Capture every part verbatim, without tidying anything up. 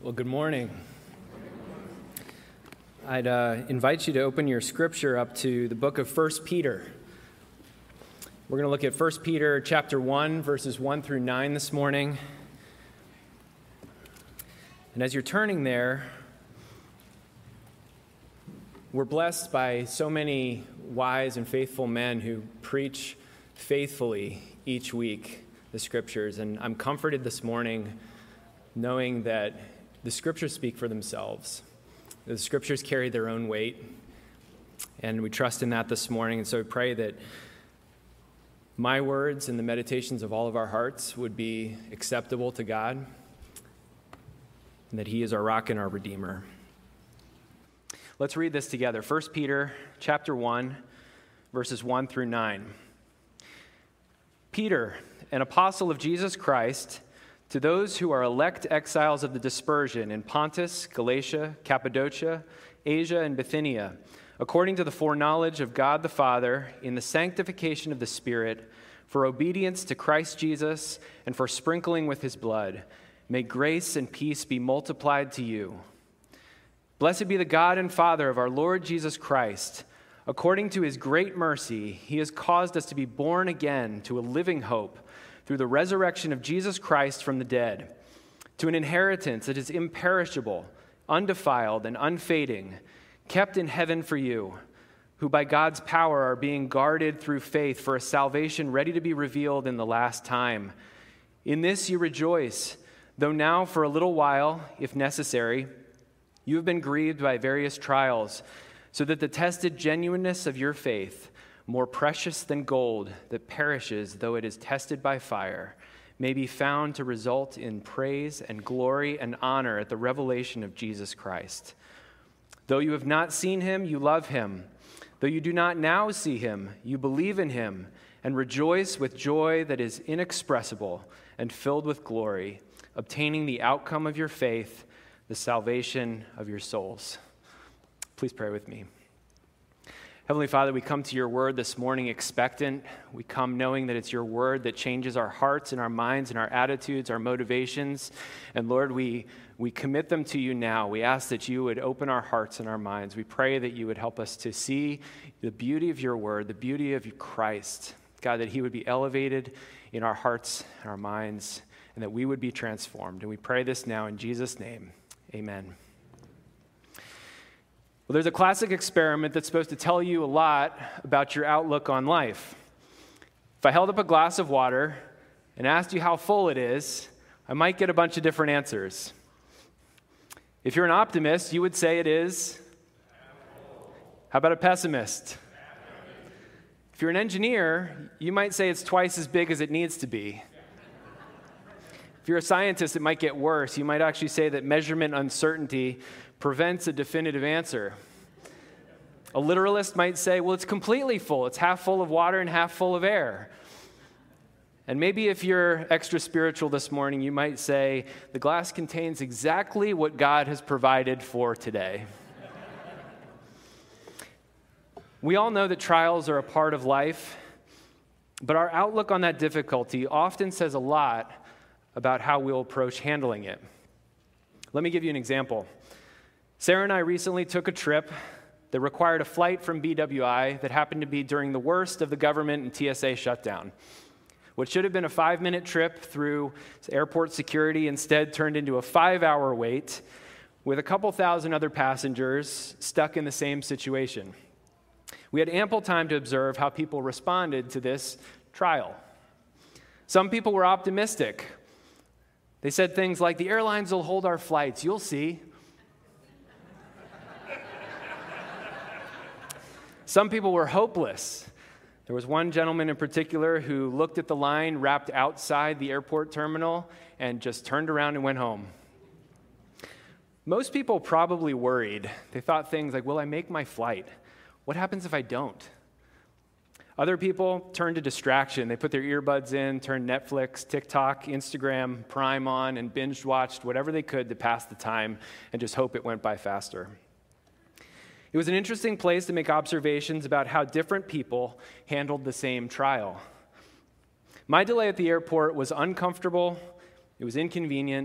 Well, good morning. I'd uh, invite you to open your scripture up to the book of First Peter. We're going to look at First Peter chapter one, verses one through nine this morning. And as you're turning there, we're blessed by so many wise and faithful men who preach faithfully each week the scriptures. And I'm comforted this morning knowing that the scriptures speak for themselves. The scriptures carry their own weight, and we trust in that this morning. And so we pray that my words and the meditations of all of our hearts would be acceptable to God, and that He is our rock and our Redeemer. Let's read this together. First Peter chapter one, verses one through nine. Peter, an apostle of Jesus Christ, to those who are elect exiles of the dispersion in Pontus, Galatia, Cappadocia, Asia, and Bithynia, according to the foreknowledge of God the Father, in the sanctification of the Spirit, for obedience to Christ Jesus, and for sprinkling with His blood, may grace and peace be multiplied to you. Blessed be the God and Father of our Lord Jesus Christ. According to His great mercy, He has caused us to be born again to a living hope, through the resurrection of Jesus Christ from the dead, to an inheritance that is imperishable, undefiled, and unfading, kept in heaven for you, who by God's power are being guarded through faith for a salvation ready to be revealed in the last time. In this you rejoice, though now for a little while, if necessary, you have been grieved by various trials, so that the tested genuineness of your faith, more precious than gold that perishes though it is tested by fire, may be found to result in praise and glory and honor at the revelation of Jesus Christ. Though you have not seen Him, you love Him. Though you do not now see Him, you believe in Him and rejoice with joy that is inexpressible and filled with glory, obtaining the outcome of your faith, the salvation of your souls. Please pray with me. Heavenly Father, we come to your word this morning expectant. We come knowing that it's your word that changes our hearts and our minds and our attitudes, our motivations. And Lord, we, we commit them to you now. We ask that you would open our hearts and our minds. We pray that you would help us to see the beauty of your word, the beauty of Christ. God, that He would be elevated in our hearts and our minds, and that we would be transformed. And we pray this now in Jesus' name. Amen. Well, there's a classic experiment that's supposed to tell you a lot about your outlook on life. If I held up a glass of water and asked you how full it is, I might get a bunch of different answers. If you're an optimist, you would say it is. How about a pessimist? If you're an engineer, you might say it's twice as big as it needs to be. If you're a scientist, it might get worse. You might actually say that measurement uncertainty prevents a definitive answer. A literalist might say, well, it's completely full. It's half full of water and half full of air. And maybe if you're extra spiritual this morning, you might say, the glass contains exactly what God has provided for today. We all know that trials are a part of life, but our outlook on that difficulty often says a lot about how we'll approach handling it. Let me give you an example. Sarah and I recently took a trip that required a flight from B W I that happened to be during the worst of the government and T S A shutdown. What should have been a five-minute trip through airport security instead turned into a five-hour wait with a couple thousand other passengers stuck in the same situation. We had ample time to observe how people responded to this trial. Some people were optimistic. They said things like, the airlines will hold our flights, you'll see. Some people were hopeless. There was one gentleman in particular who looked at the line wrapped outside the airport terminal and just turned around and went home. Most people probably worried. They thought things like, will I make my flight? What happens if I don't? Other people turned to distraction. They put their earbuds in, turned Netflix, TikTok, Instagram, Prime on, and binge watched whatever they could to pass the time and just hope it went by faster. It was an interesting place to make observations about how different people handled the same trial. My delay at the airport was uncomfortable, it was inconvenient,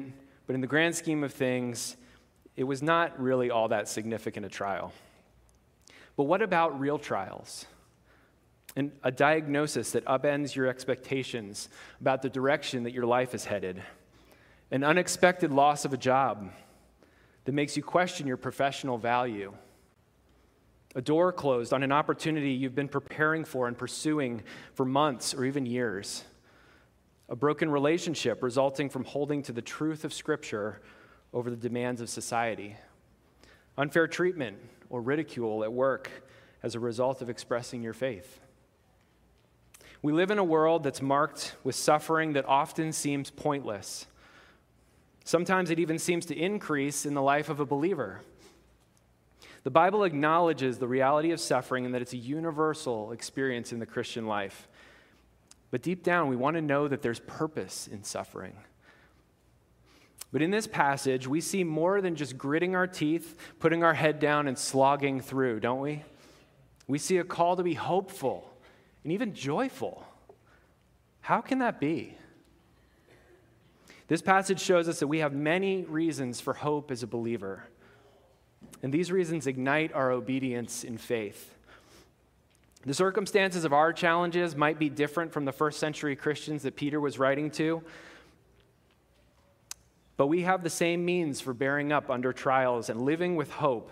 but in the grand scheme of things, it was not really all that significant a trial. But what about real trials? And a diagnosis that upends your expectations about the direction that your life is headed. An unexpected loss of a job that makes you question your professional value. A door closed on an opportunity you've been preparing for and pursuing for months or even years. A broken relationship resulting from holding to the truth of Scripture over the demands of society. Unfair treatment or ridicule at work as a result of expressing your faith. We live in a world that's marked with suffering that often seems pointless. Sometimes it even seems to increase in the life of a believer. The Bible acknowledges the reality of suffering and that it's a universal experience in the Christian life. But deep down, we want to know that there's purpose in suffering. But in this passage, we see more than just gritting our teeth, putting our head down, and slogging through, don't we? We see a call to be hopeful and even joyful. How can that be? This passage shows us that we have many reasons for hope as a believer. And these reasons ignite our obedience in faith. The circumstances of our challenges might be different from the first century Christians that Peter was writing to, but we have the same means for bearing up under trials and living with hope.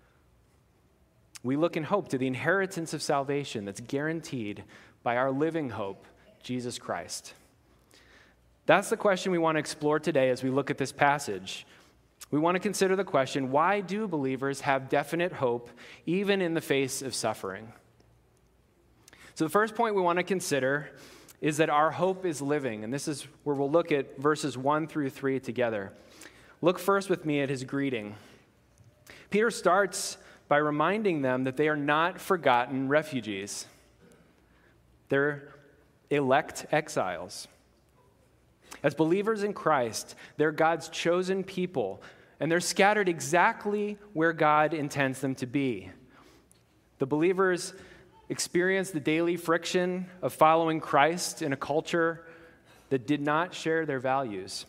We look in hope to the inheritance of salvation that's guaranteed by our living hope, Jesus Christ. That's the question we want to explore today as we look at this passage. We want to consider the question, why do believers have definite hope even in the face of suffering? So the first point we want to consider is that our hope is living, and this is where we'll look at verses one through three together. Look first with me at his greeting. Peter starts by reminding them that they are not forgotten refugees. They're elect exiles. As believers in Christ, they're God's chosen people, and they're scattered exactly where God intends them to be. The believers experience the daily friction of following Christ in a culture that did not share their values.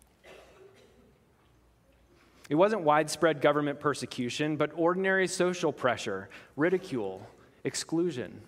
It wasn't widespread government persecution, but ordinary social pressure, ridicule, exclusion.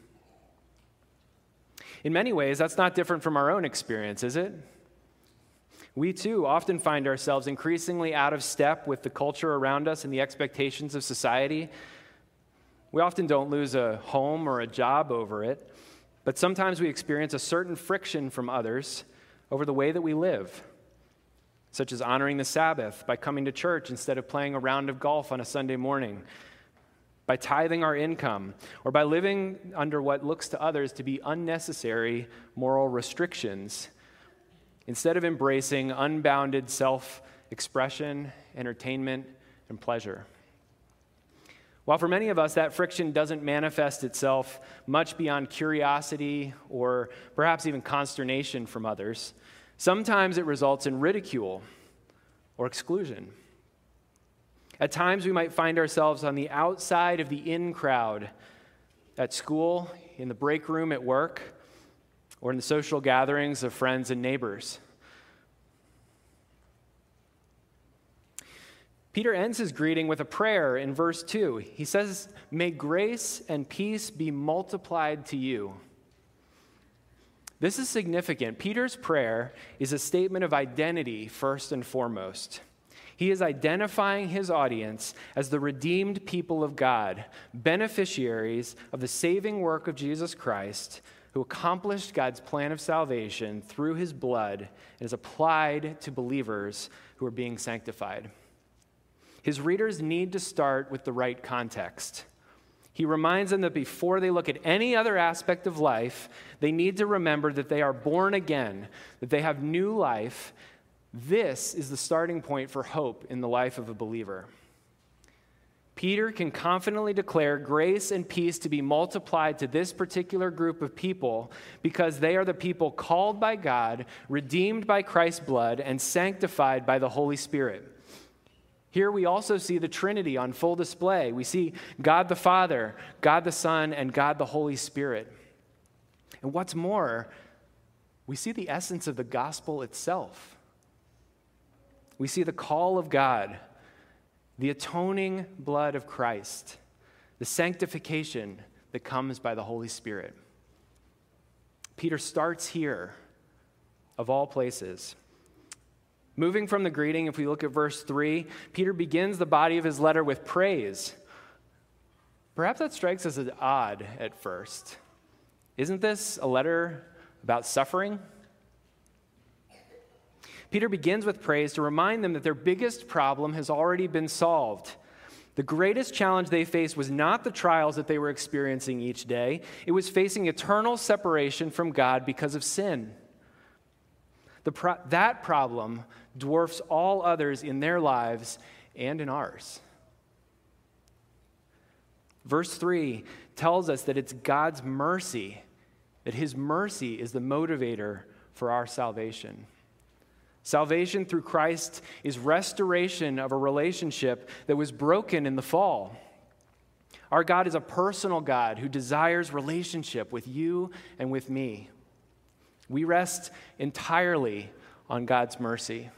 In many ways, that's not different from our own experience, is it? We too often find ourselves increasingly out of step with the culture around us and the expectations of society. We often don't lose a home or a job over it, but sometimes we experience a certain friction from others over the way that we live, such as honoring the Sabbath by coming to church instead of playing a round of golf on a Sunday morning, by tithing our income, or by living under what looks to others to be unnecessary moral restrictions, instead of embracing unbounded self-expression, entertainment, and pleasure. While for many of us that friction doesn't manifest itself much beyond curiosity or perhaps even consternation from others, sometimes it results in ridicule or exclusion. At times we might find ourselves on the outside of the in crowd at school, in the break room at work, or in the social gatherings of friends and neighbors. Peter ends his greeting with a prayer in verse two. He says, "May grace and peace be multiplied to you." This is significant. Peter's prayer is a statement of identity first and foremost. He is identifying his audience as the redeemed people of God, beneficiaries of the saving work of Jesus Christ, who accomplished God's plan of salvation through his blood and is applied to believers who are being sanctified. His readers need to start with the right context. He reminds them that before they look at any other aspect of life, they need to remember that they are born again, that they have new life. This is the starting point for hope in the life of a believer. Peter can confidently declare grace and peace to be multiplied to this particular group of people because they are the people called by God, redeemed by Christ's blood, and sanctified by the Holy Spirit. Here we also see the Trinity on full display. We see God the Father, God the Son, and God the Holy Spirit. And what's more, we see the essence of the gospel itself. we see the call of God, the atoning blood of Christ, the sanctification that comes by the Holy Spirit. Peter starts here, of all places. Moving from the greeting, if we look at verse three, Peter begins the body of his letter with praise. Perhaps that strikes us as odd at first. Isn't this a letter about suffering? Peter begins with praise to remind them that their biggest problem has already been solved. The greatest challenge they faced was not the trials that they were experiencing each day. It was facing eternal separation from God because of sin. The pro- that problem dwarfs all others in their lives and in ours. Verse three tells us that it's God's mercy, that his mercy is the motivator for our salvation. Salvation through Christ is restoration of a relationship that was broken in the fall. Our God is a personal God who desires relationship with you and with me. We rest entirely on God's mercy.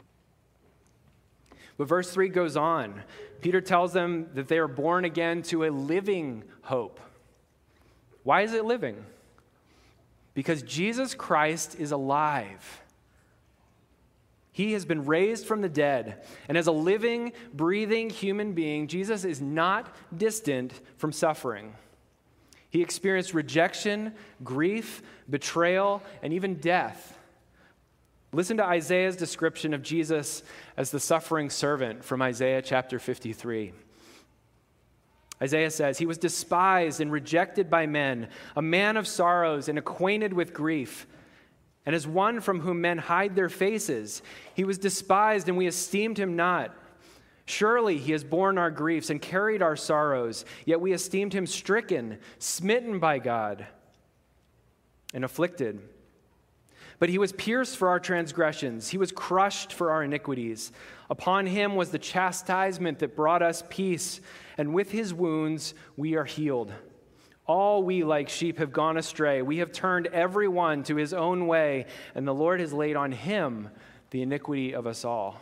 But verse three goes on. Peter tells them that they are born again to a living hope. Why is it living? Because Jesus Christ is alive. He has been raised from the dead. And as a living, breathing human being, Jesus is not distant from suffering. He experienced rejection, grief, betrayal, and even death. Listen to Isaiah's description of Jesus as the suffering servant from Isaiah chapter fifty-three. Isaiah says, "He was despised and rejected by men, a man of sorrows and acquainted with grief. And as one from whom men hide their faces, he was despised and we esteemed him not. Surely he has borne our griefs and carried our sorrows, yet we esteemed him stricken, smitten by God, and afflicted. But he was pierced for our transgressions. He was crushed for our iniquities. Upon him was the chastisement that brought us peace, and with his wounds we are healed. All we like sheep have gone astray. We have turned every one to his own way, and the Lord has laid on him the iniquity of us all."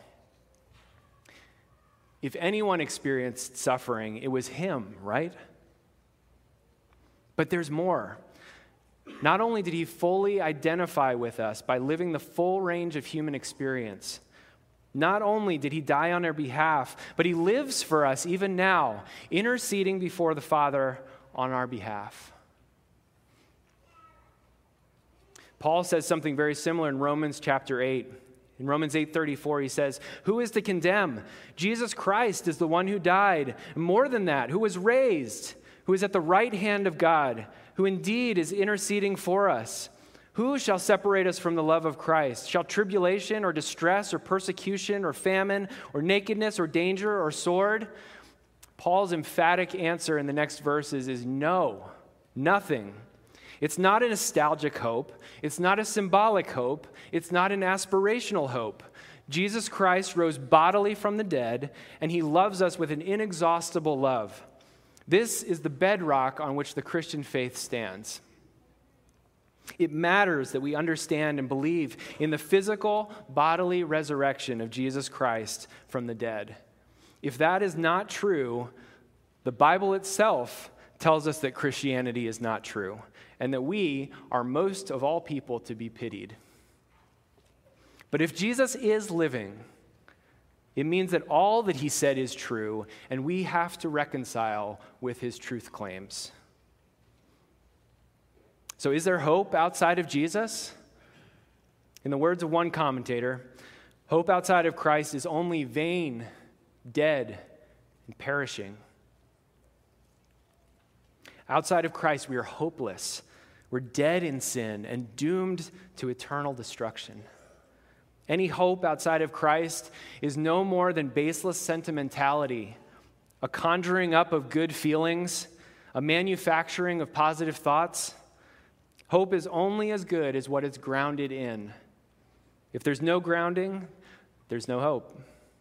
If anyone experienced suffering, it was him, right? But there's more. Not only did he fully identify with us by living the full range of human experience, not only did he die on our behalf, but he lives for us even now, interceding before the Father on our behalf. Paul says something very similar in Romans chapter eight. In Romans eight thirty-four, he says, "Who is to condemn? Jesus Christ is the one who died. More than that, who was raised, who is at the right hand of God, who indeed is interceding for us. Who shall separate us from the love of Christ? Shall tribulation or distress or persecution or famine or nakedness or danger or sword?" Paul's emphatic answer in the next verses is no, nothing. It's not a nostalgic hope. It's not a symbolic hope. It's not an aspirational hope. Jesus Christ rose bodily from the dead, and he loves us with an inexhaustible love. This is the bedrock on which the Christian faith stands. It matters that we understand and believe in the physical, bodily resurrection of Jesus Christ from the dead. If that is not true, the Bible itself tells us that Christianity is not true, and that we are most of all people to be pitied. But if Jesus is living, it means that all that he said is true, and we have to reconcile with his truth claims. So is there hope outside of Jesus? In the words of one commentator, hope outside of Christ is only vain, dead, and perishing. Outside of Christ, we are hopeless. We're dead in sin and doomed to eternal destruction. Any hope outside of Christ is no more than baseless sentimentality, a conjuring up of good feelings, a manufacturing of positive thoughts. Hope is only as good as what it's grounded in. If there's no grounding, there's no hope.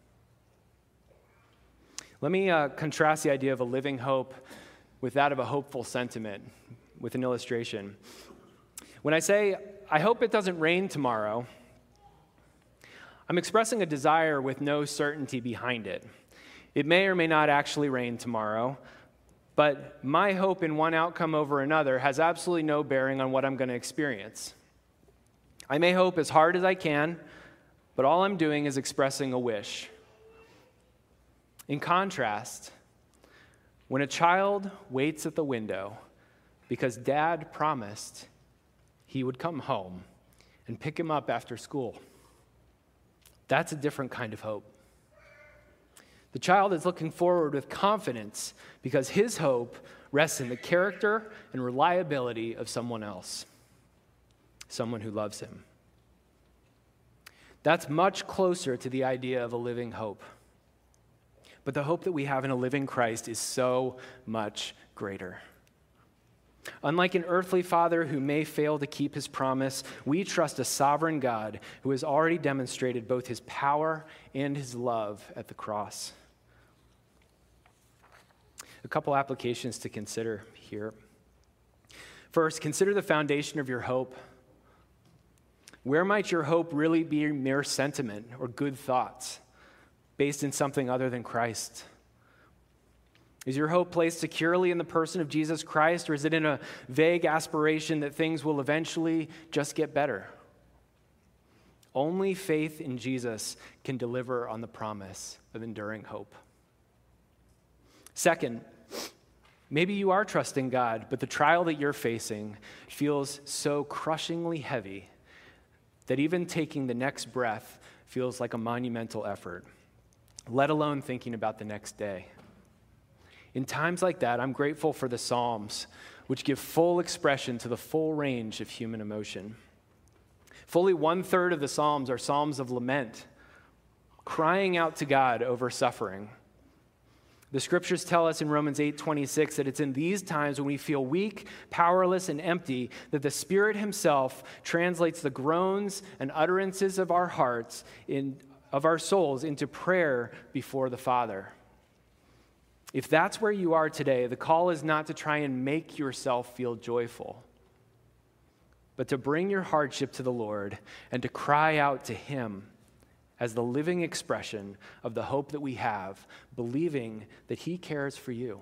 Let me uh, contrast the idea of a living hope with that of a hopeful sentiment with an illustration. When I say, "I hope it doesn't rain tomorrow," I'm expressing a desire with no certainty behind it. It may or may not actually rain tomorrow, but my hope in one outcome over another has absolutely no bearing on what I'm going to experience. I may hope as hard as I can, but all I'm doing is expressing a wish. In contrast, when a child waits at the window because dad promised he would come home and pick him up after school, that's a different kind of hope. The child is looking forward with confidence because his hope rests in the character and reliability of someone else, someone who loves him. That's much closer to the idea of a living hope. But the hope that we have in a living Christ is so much greater. Unlike an earthly father who may fail to keep his promise, we trust a sovereign God who has already demonstrated both his power and his love at the cross. A couple applications to consider here. First, consider the foundation of your hope. Where might your hope really be mere sentiment or good thoughts based in something other than Christ? Is your hope placed securely in the person of Jesus Christ, or is it in a vague aspiration that things will eventually just get better? Only faith in Jesus can deliver on the promise of enduring hope. Second, maybe you are trusting God, but the trial that you're facing feels so crushingly heavy that even taking the next breath feels like a monumental effort, let alone thinking about the next day. In times like that, I'm grateful for the Psalms, which give full expression to the full range of human emotion. Fully one-third of the Psalms are Psalms of lament, crying out to God over suffering. The scriptures tell us in Romans eight twenty-six that it's in these times when we feel weak, powerless, and empty that the Spirit himself translates the groans and utterances of our hearts, in, of our souls, into prayer before the Father. If that's where you are today, the call is not to try and make yourself feel joyful, but to bring your hardship to the Lord and to cry out to him as the living expression of the hope that we have, believing that he cares for you.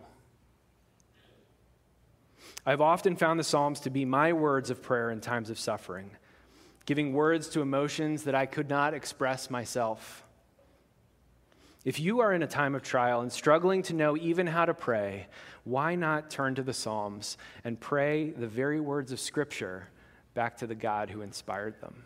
I've often found the Psalms to be my words of prayer in times of suffering, giving words to emotions that I could not express myself. If you are in a time of trial and struggling to know even how to pray, why not turn to the Psalms and pray the very words of Scripture back to the God who inspired them?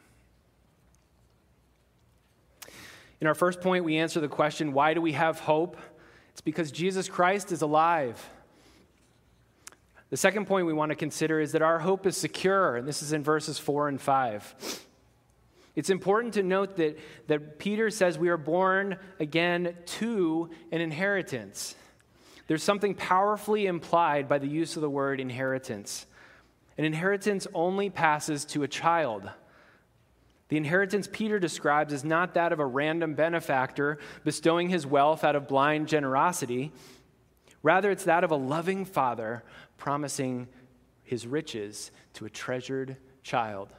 In our first point, we answer the question, why do we have hope? It's because Jesus Christ is alive. The second point we want to consider is that our hope is secure, and this is in verses four and five. It's important to note that, that Peter says we are born again to an inheritance. There's something powerfully implied by the use of the word inheritance. An inheritance only passes to a child. The inheritance Peter describes is not that of a random benefactor bestowing his wealth out of blind generosity. Rather, it's that of a loving father promising his riches to a treasured child.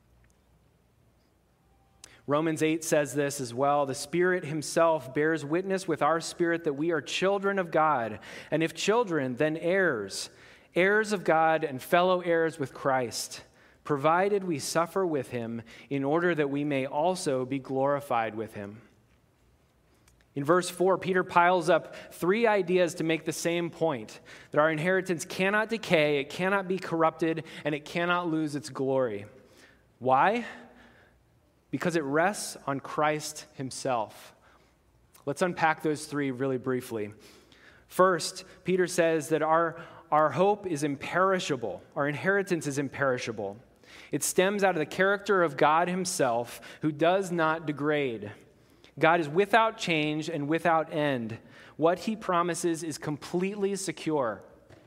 Romans eight says this as well. The Spirit himself bears witness with our spirit that we are children of God. And if children, then heirs, heirs of God and fellow heirs with Christ, provided we suffer with him in order that we may also be glorified with him. In verse four, Peter piles up three ideas to make the same point, that our inheritance cannot decay, it cannot be corrupted, and it cannot lose its glory. Why? Because it rests on Christ himself. Let's unpack those three really briefly. First, Peter says that our, our hope is imperishable. Our inheritance is imperishable. It stems out of the character of God himself, who does not degrade. God is without change and without end. What he promises is completely secure.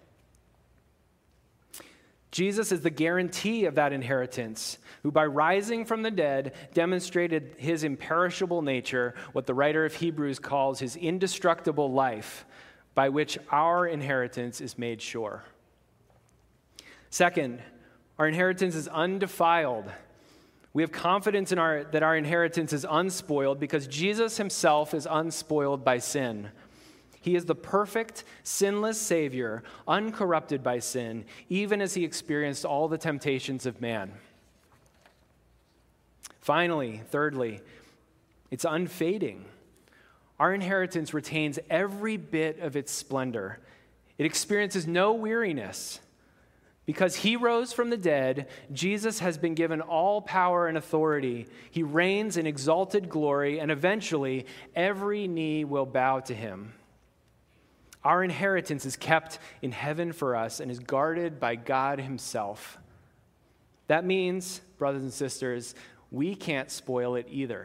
Jesus is the guarantee of that inheritance, who by rising from the dead demonstrated his imperishable nature, what the writer of Hebrews calls his indestructible life, by which our inheritance is made sure. Second, our inheritance is undefiled. We have confidence in our, that our inheritance is unspoiled because Jesus himself is unspoiled by sin. He is the perfect, sinless Savior, uncorrupted by sin, even as he experienced all the temptations of man. Finally, thirdly, it's unfading. Our inheritance retains every bit of its splendor. It experiences no weariness. Because he rose from the dead, Jesus has been given all power and authority. He reigns in exalted glory, and eventually every knee will bow to him. Our inheritance is kept in heaven for us and is guarded by God himself. That means, brothers and sisters, we can't spoil it either.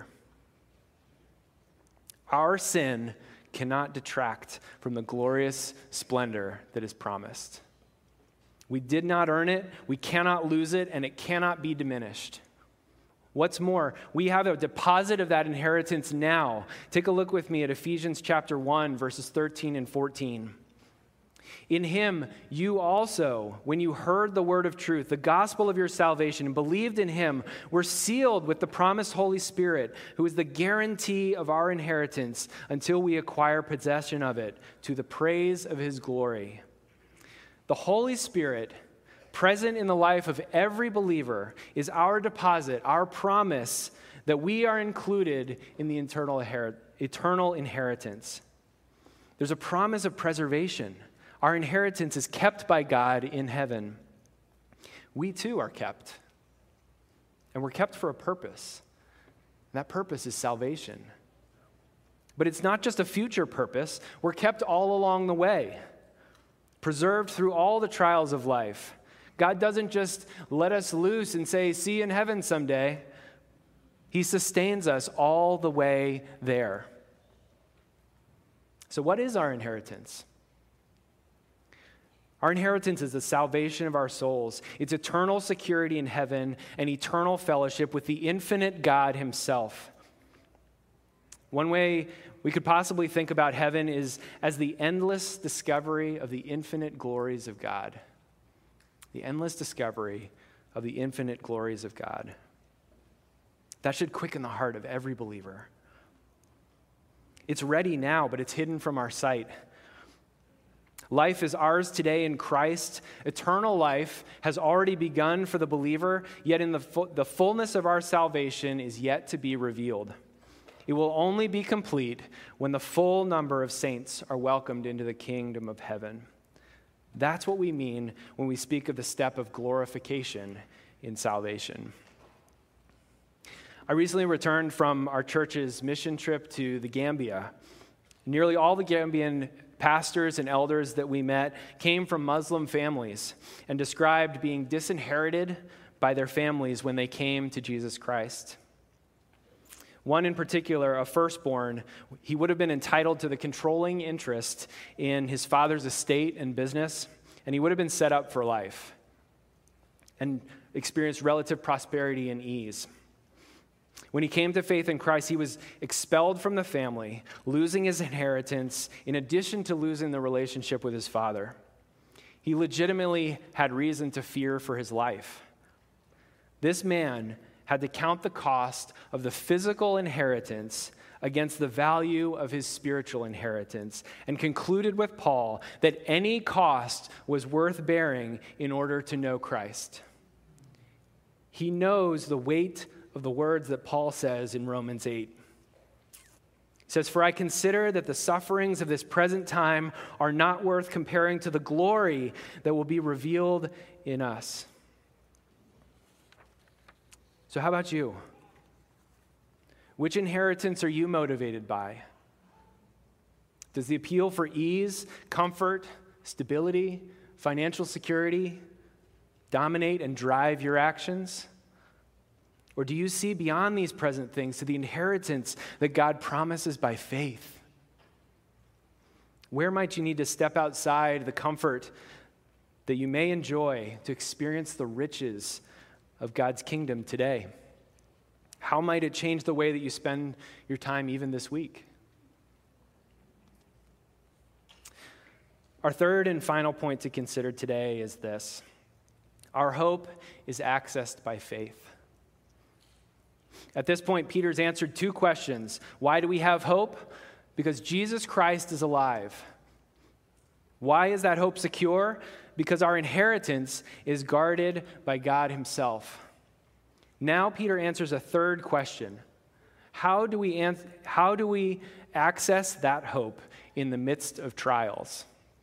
Our sin cannot detract from the glorious splendor that is promised. We did not earn it, we cannot lose it, and it cannot be diminished. What's more, we have a deposit of that inheritance now. Take a look with me at Ephesians chapter one, verses thirteen and fourteen. In him, you also, when you heard the word of truth, the gospel of your salvation, and believed in him, were sealed with the promised Holy Spirit, who is the guarantee of our inheritance until we acquire possession of it, to the praise of his glory. The Holy Spirit, present in the life of every believer, is our deposit, our promise that we are included in the eternal, eternal inheritance. There's a promise of preservation. Our inheritance is kept by God in heaven. We too are kept. And we're kept for a purpose. And that purpose is salvation. But it's not just a future purpose. We're kept all along the way, preserved through all the trials of life. God doesn't just let us loose and say, see you in heaven someday. He sustains us all the way there. So what is our inheritance? Our inheritance is the salvation of our souls. It's eternal security in heaven and eternal fellowship with the infinite God himself. One way we could possibly think about heaven is as the endless discovery of the infinite glories of God. The endless discovery of the infinite glories of God. That should quicken the heart of every believer. It's ready now, but it's hidden from our sight. Life is ours today in Christ. Eternal life has already begun for the believer, yet in the, fu- the fullness of our salvation is yet to be revealed. It will only be complete when the full number of saints are welcomed into the kingdom of heaven. That's what we mean when we speak of the step of glorification in salvation. I recently returned from our church's mission trip to the Gambia. Nearly all the Gambian pastors and elders that we met came from Muslim families and described being disinherited by their families when they came to Jesus Christ. One in particular, a firstborn, he would have been entitled to the controlling interest in his father's estate and business, and he would have been set up for life and experienced relative prosperity and ease. When he came to faith in Christ, he was expelled from the family, losing his inheritance, in addition to losing the relationship with his father. He legitimately had reason to fear for his life. This man had to count the cost of the physical inheritance against the value of his spiritual inheritance, and concluded with Paul that any cost was worth bearing in order to know Christ. He knows the weight of the words that Paul says in Romans eight. He says, "For I consider that the sufferings of this present time are not worth comparing to the glory that will be revealed in us." So how about you? Which inheritance are you motivated by? Does the appeal for ease, comfort, stability, financial security dominate and drive your actions? Or do you see beyond these present things to the inheritance that God promises by faith? Where might you need to step outside the comfort that you may enjoy to experience the riches of God's kingdom today? How might it change the way that you spend your time even this week? Our third and final point to consider today is this: our hope is accessed by faith. At this point, Peter's answered two questions. Why do we have hope? Because Jesus Christ is alive. Why is that hope secure? Because our inheritance is guarded by God himself. Now Peter answers a third question. How do we, an- how do we access that hope in the midst of trials?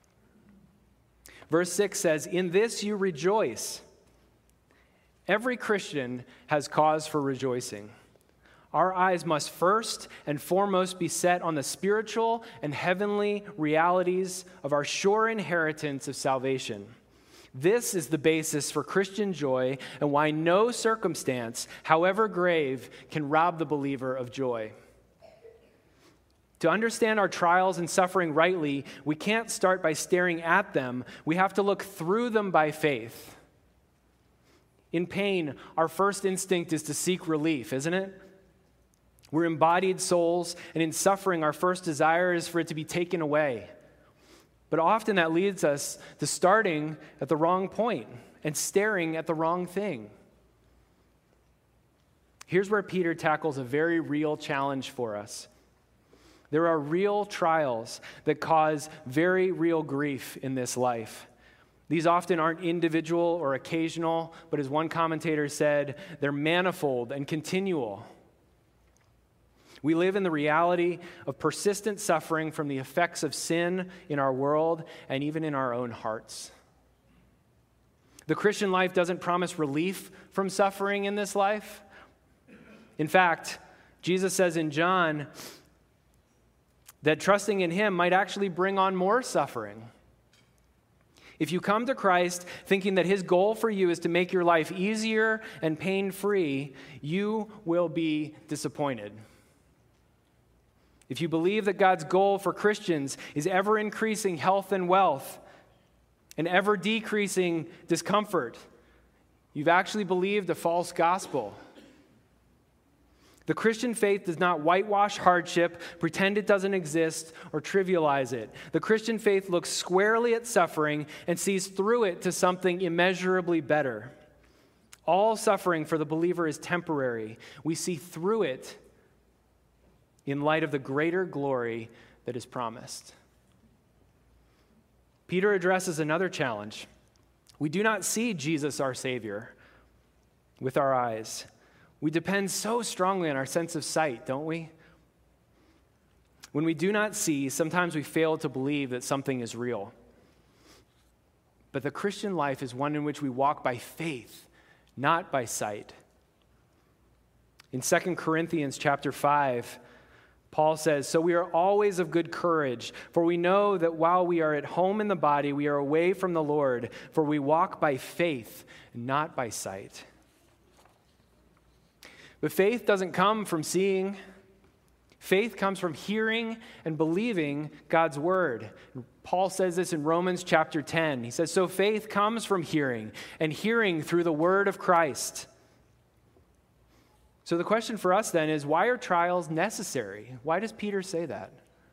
Verse six says, "In this you rejoice." Every Christian has cause for rejoicing. Our eyes must first and foremost be set on the spiritual and heavenly realities of our sure inheritance of salvation. This is the basis for Christian joy and why no circumstance, however grave, can rob the believer of joy. To understand our trials and suffering rightly, we can't start by staring at them. We have to look through them by faith. In pain, our first instinct is to seek relief, isn't it? We're embodied souls, and in suffering, our first desire is for it to be taken away. But often that leads us to starting at the wrong point and staring at the wrong thing. Here's where Peter tackles a very real challenge for us. There are real trials that cause very real grief in this life. These often aren't individual or occasional, but as one commentator said, they're manifold and continual. We live in the reality of persistent suffering from the effects of sin in our world and even in our own hearts. The Christian life doesn't promise relief from suffering in this life. In fact, Jesus says in John that trusting in him might actually bring on more suffering. If you come to Christ thinking that his goal for you is to make your life easier and pain-free, you will be disappointed. If you believe that God's goal for Christians is ever-increasing health and wealth and ever-decreasing discomfort, you've actually believed a false gospel. The Christian faith does not whitewash hardship, pretend it doesn't exist, or trivialize it. The Christian faith looks squarely at suffering and sees through it to something immeasurably better. All suffering for the believer is temporary. We see through it in light of the greater glory that is promised. Peter addresses another challenge. We do not see Jesus, our Savior, with our eyes. We depend so strongly on our sense of sight, don't we? When we do not see, sometimes we fail to believe that something is real. But the Christian life is one in which we walk by faith, not by sight. In Second Corinthians chapter five, Paul says, "So we are always of good courage, for we know that while we are at home in the body, we are away from the Lord, for we walk by faith, not by sight." But faith doesn't come from seeing. Faith comes from hearing and believing God's word. Paul says this in Romans chapter ten. He says, "So faith comes from hearing, and hearing through the word of Christ." So the question for us then is, why are trials necessary? Why does Peter say that?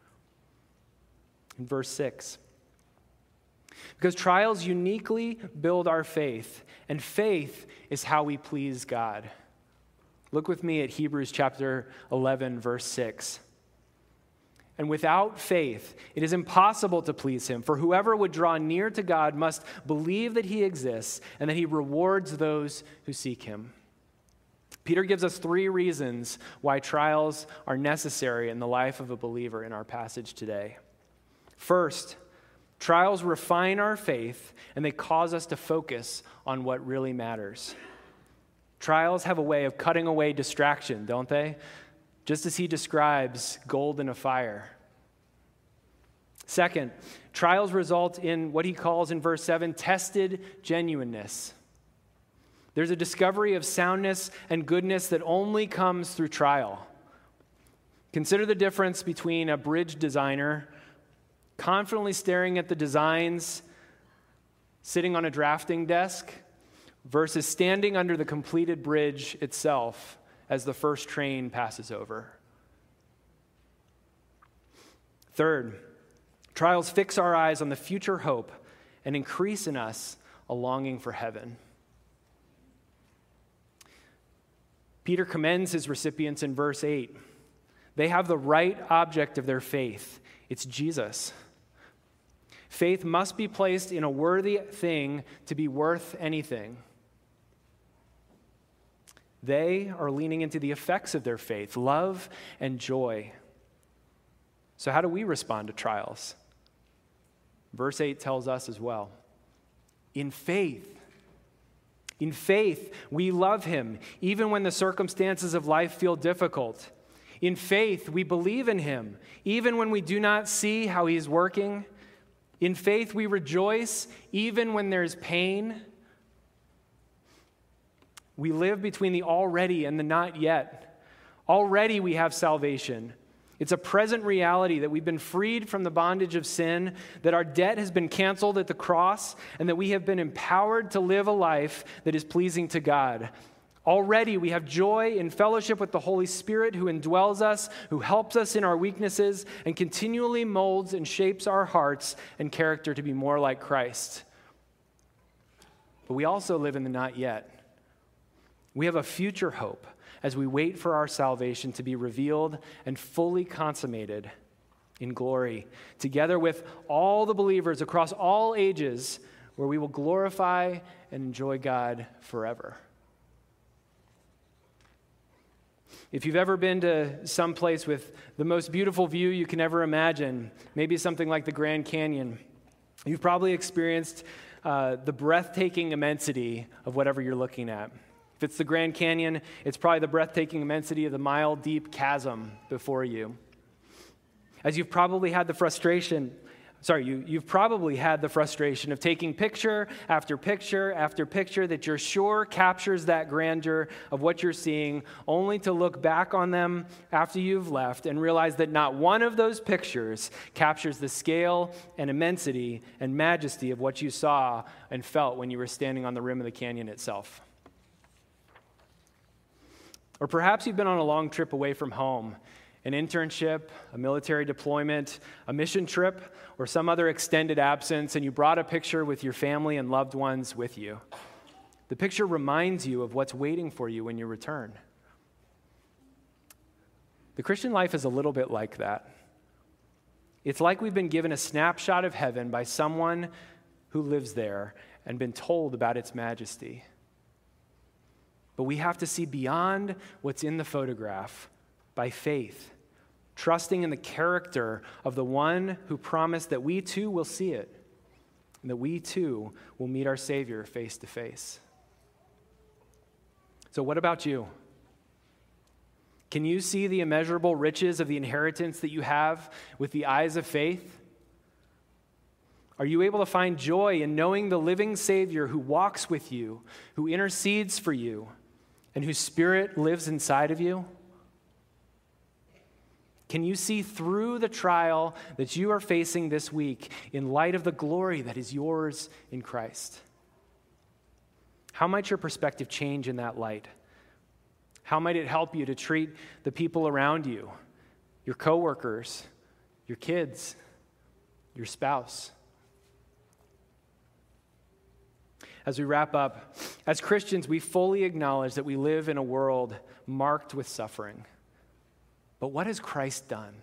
In verse six. Because trials uniquely build our faith, and faith is how we please God. Look with me at Hebrews chapter eleven, verse six. "And without faith, it is impossible to please him, for whoever would draw near to God must believe that he exists and that he rewards those who seek him." Peter gives us three reasons why trials are necessary in the life of a believer in our passage today. First, trials refine our faith and they cause us to focus on what really matters. Trials have a way of cutting away distraction, don't they? Just as he describes gold in a fire. Second, trials result in what he calls in verse seven, tested genuineness. There's a discovery of soundness and goodness that only comes through trial. Consider the difference between a bridge designer confidently staring at the designs, sitting on a drafting desk, versus standing under the completed bridge itself as the first train passes over. Third, trials fix our eyes on the future hope and increase in us a longing for heaven. Peter commends his recipients in verse eight. They have the right object of their faith. It's Jesus. Faith must be placed in a worthy thing to be worth anything. They are leaning into the effects of their faith, love and joy. So how do we respond to trials? Verse eight tells us as well. In faith. In faith, we love him, even when the circumstances of life feel difficult. In faith, we believe in him, even when we do not see how he is working. In faith, we rejoice, even when there's pain. We live between the already and the not yet. Already we have salvation. It's a present reality that we've been freed from the bondage of sin, that our debt has been canceled at the cross, and that we have been empowered to live a life that is pleasing to God. Already we have joy in fellowship with the Holy Spirit who indwells us, who helps us in our weaknesses, and continually molds and shapes our hearts and character to be more like Christ. But we also live in the not yet. We have a future hope as we wait for our salvation to be revealed and fully consummated in glory, together with all the believers across all ages, where we will glorify and enjoy God forever. If you've ever been to some place with the most beautiful view you can ever imagine, maybe something like the Grand Canyon, you've probably experienced uh, the breathtaking immensity of whatever you're looking at. If it's the Grand Canyon, it's probably the breathtaking immensity of the mile-deep chasm before you. As you've probably had the frustration, sorry, you, you've probably had the frustration of taking picture after picture after picture that you're sure captures that grandeur of what you're seeing, only to look back on them after you've left and realize that not one of those pictures captures the scale and immensity and majesty of what you saw and felt when you were standing on the rim of the canyon itself. Or perhaps you've been on a long trip away from home, an internship, a military deployment, a mission trip, or some other extended absence, and you brought a picture with your family and loved ones with you. The picture reminds you of what's waiting for you when you return. The Christian life is a little bit like that. It's like we've been given a snapshot of heaven by someone who lives there and been told about its majesty. But we have to see beyond what's in the photograph by faith, trusting in the character of the one who promised that we too will see it, and that we too will meet our Savior face to face. So what about you? Can you see the immeasurable riches of the inheritance that you have with the eyes of faith? Are you able to find joy in knowing the living Savior who walks with you, who intercedes for you, and whose Spirit lives inside of you? Can you see through the trial that you are facing this week in light of the glory that is yours in Christ? How might your perspective change in that light? How might it help you to treat the people around you, your coworkers, your kids, your spouse? As we wrap up, as Christians, we fully acknowledge that we live in a world marked with suffering. But what has Christ done?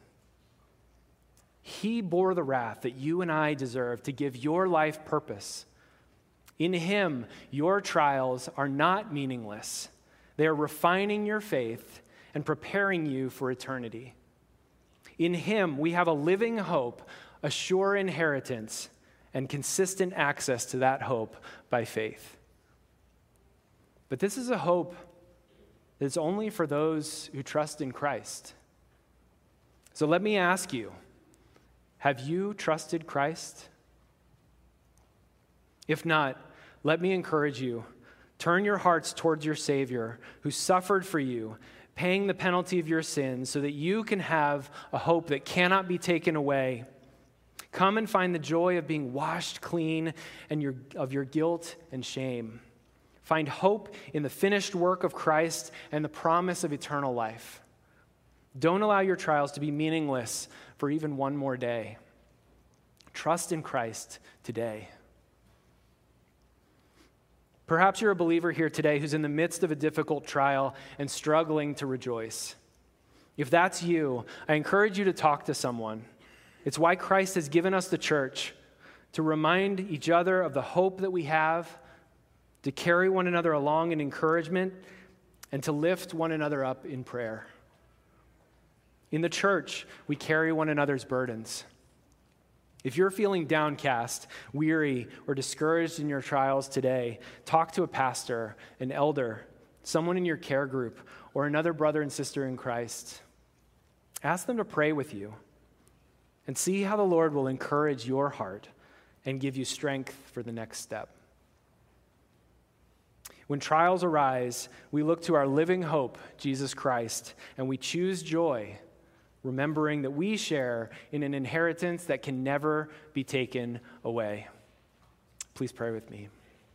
He bore the wrath that you and I deserve to give your life purpose. In him, your trials are not meaningless. They are refining your faith and preparing you for eternity. In him, we have a living hope, a sure inheritance, and consistent access to that hope by faith. But this is a hope that's only for those who trust in Christ. So let me ask you, have you trusted Christ? If not, let me encourage you, turn your hearts towards your Savior who suffered for you, paying the penalty of your sins so that you can have a hope that cannot be taken away. Come and find the joy of being washed clean and your, of your guilt and shame. Find hope in the finished work of Christ and the promise of eternal life. Don't allow your trials to be meaningless for even one more day. Trust in Christ today. Perhaps you're a believer here today who's in the midst of a difficult trial and struggling to rejoice. If that's you, I encourage you to talk to someone. It's why Christ has given us the church, to remind each other of the hope that we have, to carry one another along in encouragement, and to lift one another up in prayer. In the church, we carry one another's burdens. If you're feeling downcast, weary, or discouraged in your trials today, talk to a pastor, an elder, someone in your care group, or another brother and sister in Christ. Ask them to pray with you and see how the Lord will encourage your heart and give you strength for the next step. When trials arise, we look to our living hope, Jesus Christ, and we choose joy, remembering that we share in an inheritance that can never be taken away. Please pray with me.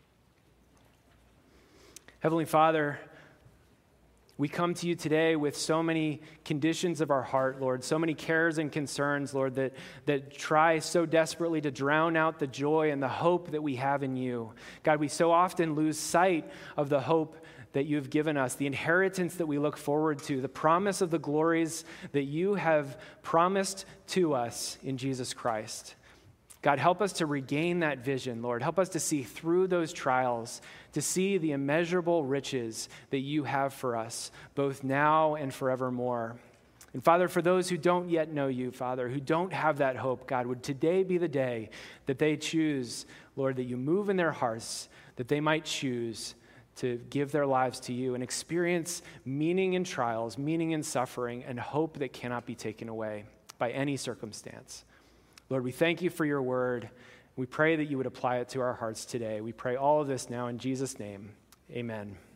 Heavenly Father, we come to you today with so many conditions of our heart, Lord, so many cares and concerns, Lord, that, that try so desperately to drown out the joy and the hope that we have in you. God, we so often lose sight of the hope that you've given us, the inheritance that we look forward to, the promise of the glories that you have promised to us in Jesus Christ. God, help us to regain that vision, Lord. Help us to see through those trials, to see the immeasurable riches that you have for us, both now and forevermore. And Father, for those who don't yet know you, Father, who don't have that hope, God, would today be the day that they choose, Lord, that you move in their hearts, that they might choose to give their lives to you and experience meaning in trials, meaning in suffering, and hope that cannot be taken away by any circumstance. Lord, we thank you for your word. We pray that you would apply it to our hearts today. We pray all of this now in Jesus' name. Amen.